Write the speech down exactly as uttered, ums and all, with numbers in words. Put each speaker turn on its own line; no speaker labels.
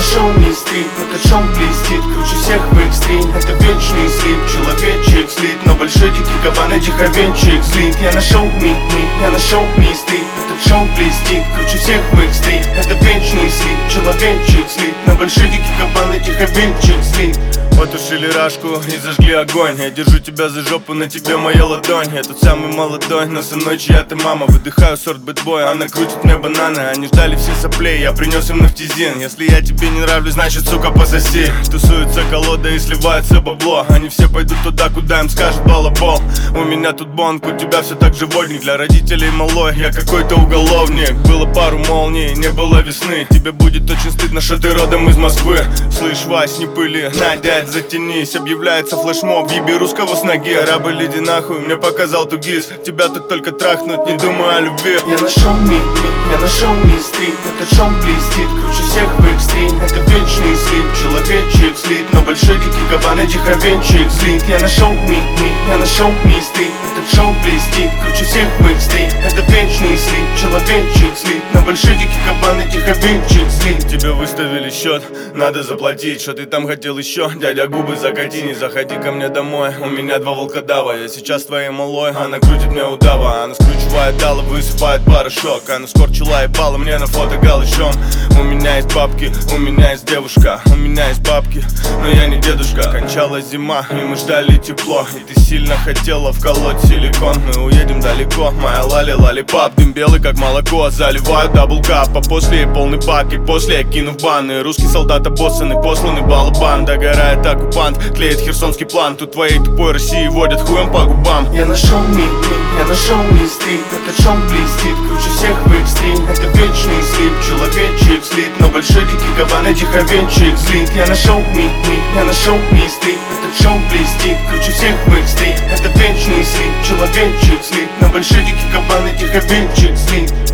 нашел мистрит, этот шум блестит, круче всех в экстрим. Это вечный слип, человечек слит, но большой дикий кабан и диховенчик злит. Я нашел ми, ми, я нашел мистрит, этот шум блестит, круче всех в экстрим. Это вечный слип, человечек слит, но большой дикий кабан и диховенчик злит.
Потушили рашку и зажгли огонь. Я держу тебя за жопу, на тебе моя ладонь. Я тот самый молодой, но со мной чья-то мама. Выдыхаю сорт бэтбой, она крутит мне бананы. Они ждали все соплей, я принес им нафтизин. Если я тебе не нравлюсь, значит, сука, пососи. Тусуется колода и сливается бабло. Они все пойдут туда, куда им скажет балабол. У меня тут бонг, у тебя все так же водник. Для родителей малой, я какой-то уголовник. Было пару молний, не было весны. Тебе будет очень стыдно, что ты родом из Москвы. Слышь, Вась, не пыли, на, дядь, затянись. Объявляется флешмоб, еби русского с ноги. Арабы, иди нахуй, мне показал тугис. Тебя тут только трахнуть, не думаю о любви.
Я нашел ми, ми, я нашел мистрит, этот шум блестит, круче всех в экстрим. Это вечный слип, человечек слит, но большой дикий кабан и диховенчик злит. Я нашел ми, ми, я нашел мистрит, этот шум блестит, круче всех в экстрим. Это вечный слип, человечек слит, но большой дикий кабан и диховенчик злит.
Тебе выставили счет, надо заплатить. Что ты там хотел еще? Дядя, губы закати, не заходи ко мне домой. У меня два волкодава, я сейчас твоей малой. Она крутит мне удава, она скручивает дало, высыпает порошок. Она скорчила ебало мне на фото голышом. У меня есть бабки, у меня есть девушка, у меня есть бабки, но я не дедушка. Кончалась зима, и мы ждали тепло. И ты сильно хотела вколоть силикон. Мы уедем далеко, моя лали лалипап. Дым белый как молоко, заливаю даблкап. А после полный бак, и после я кину в баны. Русский солдат обоссанный, посланный балабан. Догорает оккупант, клеит херсонский план. Тут твоей тупой России водят хуем по губам.
Я нашел ми, ми, я нашел мистрит, этот шум блестит, круче всех в экстрим. Это вечный слип, человечек слит, но большой дикий кабан и диховенчик злит. Я нашел ми, ми, я нашел мистрит, этот шум блестит, круче всех в экстрим. Это вечный слип, человечек слит, но большой дикий кабан и диховенчик злит.